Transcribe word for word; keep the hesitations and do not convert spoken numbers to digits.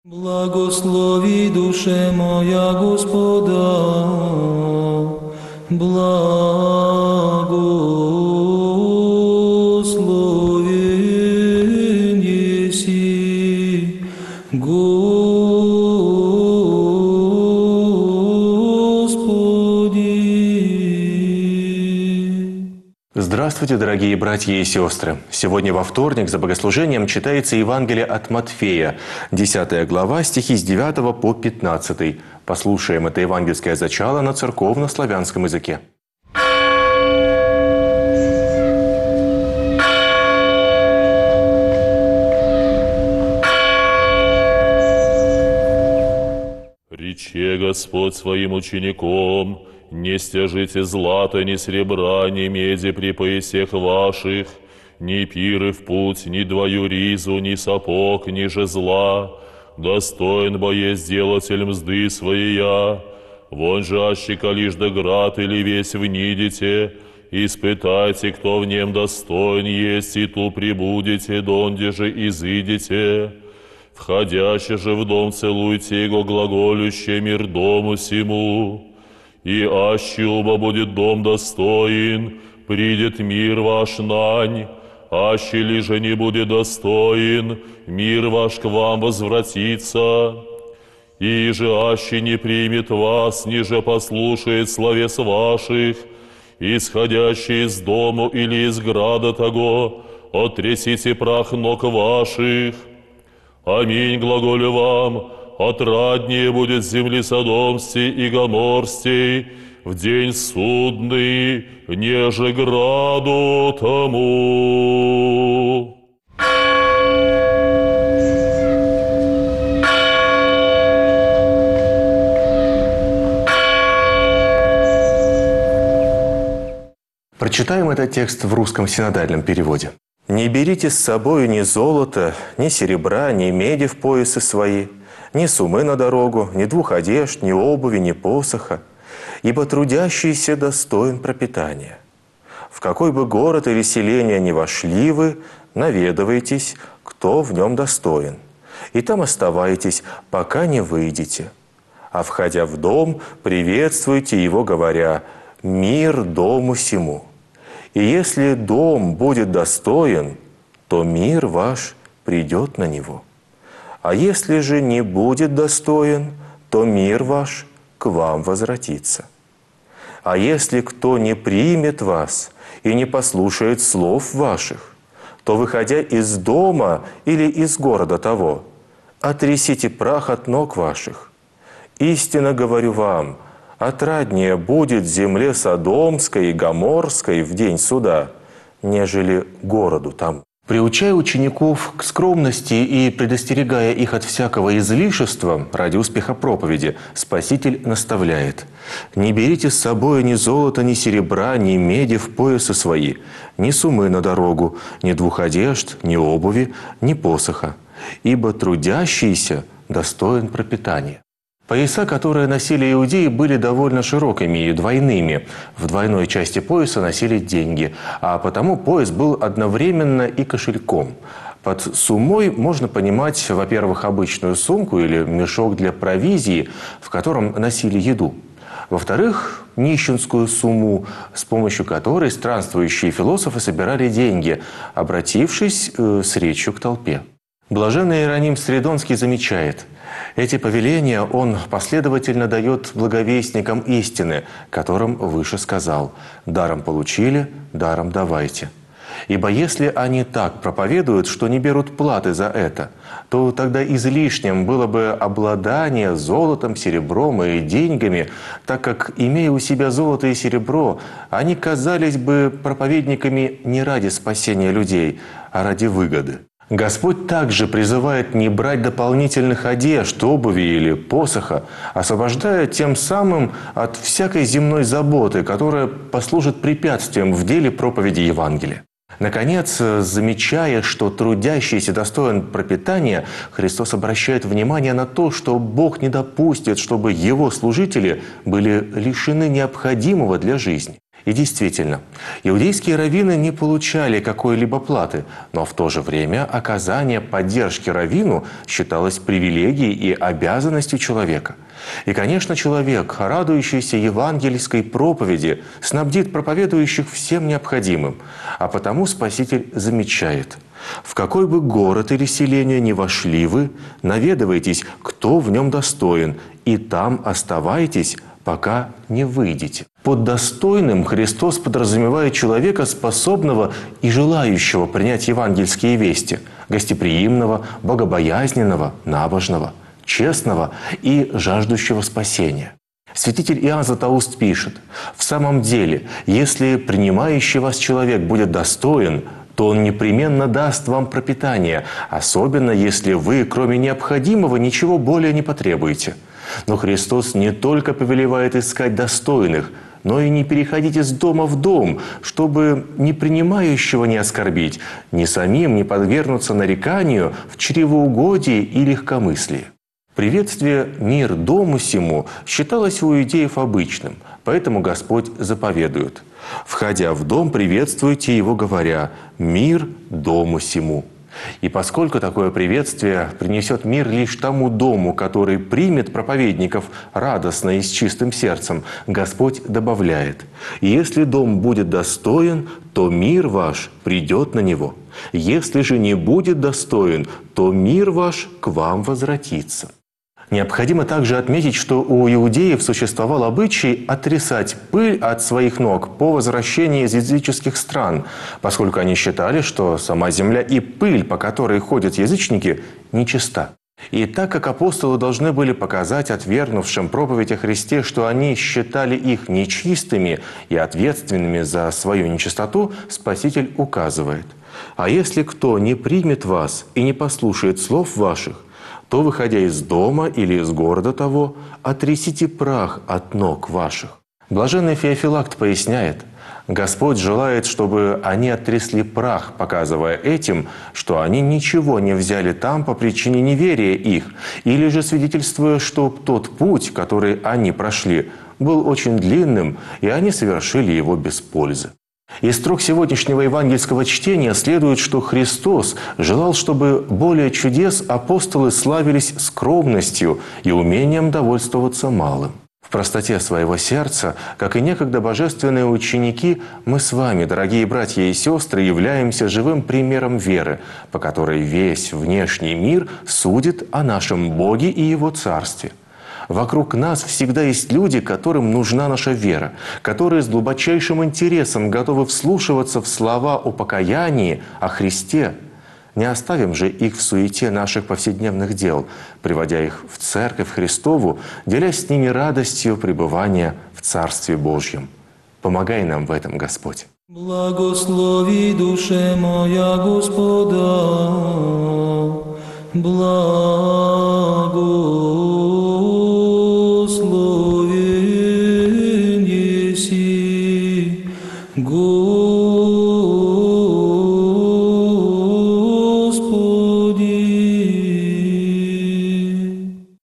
Благослови, душе моя, Господа, благословен еси, Господи. Здравствуйте, дорогие братья и сестры! Сегодня во вторник за богослужением читается Евангелие от Матфея, десятая глава, стихи с девятого по пятнадцатый. Послушаем это евангельское зачало на церковно-славянском языке. Рече Господь своим учеником: «Не стяжите злата, ни серебра, ни меди при поясах ваших, ни пиры в путь, ни двою ризу, ни сапог, ни жезла. Достоин боец делатель мзды своя. Вон же аще калишь да град или весь внидите, испытайте, кто в нем достоин есть, и ту прибудете, донде же изыдете. Входяще же в дом целуйте его глаголюще мир дому сему. И аще оба будет дом достоин, придет мир ваш нань, аще ли же не будет достоин, мир ваш к вам возвратится. И же аще не примет вас, ниже послушает словес ваших, исходящий из дому или из града того, оттрясите прах ног ваших. Аминь, глаголю вам, отраднее будет земли Содомстей и Гоморстей в день судный, неже граду тому». Прочитаем этот текст в русском синодальном переводе. «Не берите с собою ни золота, ни серебра, ни меди в поясы свои, ни сумы на дорогу, ни двух одежд, ни обуви, ни посоха, ибо трудящийся достоин пропитания. В какой бы город или селение ни вошли вы, наведывайтесь, кто в нем достоин, и там оставайтесь, пока не выйдете. А входя в дом, приветствуйте его, говоря: „Мир дому сему“. И если дом будет достоин, то мир ваш придет на него. А если же не будет достоин, то мир ваш к вам возвратится. А если кто не примет вас и не послушает слов ваших, то, выходя из дома или из города того, отрясите прах от ног ваших. Истинно говорю вам, отраднее будет земле Содомской и Гоморской в день суда, нежели городу тому». Приучая учеников к скромности и предостерегая их от всякого излишества ради успеха проповеди, Спаситель наставляет: «Не берите с собой ни золота, ни серебра, ни меди в поясы свои, ни сумы на дорогу, ни двух одежд, ни обуви, ни посоха, ибо трудящийся достоин пропитания». Пояса, которые носили иудеи, были довольно широкими и двойными. В двойной части пояса носили деньги, а потому пояс был одновременно и кошельком. Под сумой можно понимать, во-первых, обычную сумку или мешок для провизии, в котором носили еду. Во-вторых, нищенскую сумму, с помощью которой странствующие философы собирали деньги, обратившись э, с речью к толпе. Блаженный Иероним Стридонский замечает: эти повеления он последовательно дает благовестникам истины, которым выше сказал: «Даром получили, даром давайте». Ибо если они так проповедуют, что не берут платы за это, то тогда излишним было бы обладание золотом, серебром и деньгами, так как, имея у себя золото и серебро, они казались бы проповедниками не ради спасения людей, а ради выгоды. Господь также призывает не брать дополнительных одежд, обуви или посоха, освобождая тем самым от всякой земной заботы, которая послужит препятствием в деле проповеди Евангелия. Наконец, замечая, что трудящийся достоин пропитания, Христос обращает внимание на то, что Бог не допустит, чтобы Его служители были лишены необходимого для жизни. И действительно, иудейские раввины не получали какой-либо платы, но в то же время оказание поддержки раввину считалось привилегией и обязанностью человека. И, конечно, человек, радующийся евангельской проповеди, снабдит проповедующих всем необходимым, а потому Спаситель замечает: «В какой бы город или селение ни вошли вы, наведывайтесь, кто в нем достоин, и там оставайтесь, пока не выйдете». Под достойным Христос подразумевает человека, способного и желающего принять евангельские вести, гостеприимного, богобоязненного, набожного, честного и жаждущего спасения. Святитель Иоанн Златоуст пишет: «В самом деле, если принимающий вас человек будет достоин, то он непременно даст вам пропитание, особенно если вы, кроме необходимого, ничего более не потребуете». Но Христос не только повелевает искать достойных, но и не переходить из дома в дом, чтобы ни принимающего не оскорбить, ни самим не подвергнуться нареканию в чревоугодии и легкомыслии. Приветствие «мир дому сему» считалось у иудеев обычным, поэтому Господь заповедует: «Входя в дом, приветствуйте его, говоря: мир дому сему». И поскольку такое приветствие принесет мир лишь тому дому, который примет проповедников радостно и с чистым сердцем, Господь добавляет: «Если дом будет достоин, то мир ваш придет на него. Если же не будет достоин, то мир ваш к вам возвратится». Необходимо также отметить, что у иудеев существовал обычай отрисать пыль от своих ног по возвращении из языческих стран, поскольку они считали, что сама земля и пыль, по которой ходят язычники, нечиста. И так как апостолы должны были показать отвергнувшим проповедь о Христе, что они считали их нечистыми и ответственными за свою нечистоту, Спаситель указывает: «А если кто не примет вас и не послушает слов ваших, то, выходя из дома или из города того, отрисите прах от ног ваших». Блаженный Феофилакт поясняет: Господь желает, чтобы они оттрясли прах, показывая этим, что они ничего не взяли там по причине неверия их, или же свидетельствуя, что тот путь, который они прошли, был очень длинным, и они совершили его без пользы. Из строк сегодняшнего евангельского чтения следует, что Христос желал, чтобы более чудес апостолы славились скромностью и умением довольствоваться малым. В простоте своего сердца, как и некогда божественные ученики, мы с вами, дорогие братья и сестры, являемся живым примером веры, по которой весь внешний мир судит о нашем Боге и Его Царстве. Вокруг нас всегда есть люди, которым нужна наша вера, которые с глубочайшим интересом готовы вслушиваться в слова о покаянии, о Христе. Не оставим же их в суете наших повседневных дел, приводя их в Церковь Христову, делясь с ними радостью пребывания в Царстве Божьем. Помогай нам в этом, Господь. Благослови душе моя Господа, благослови.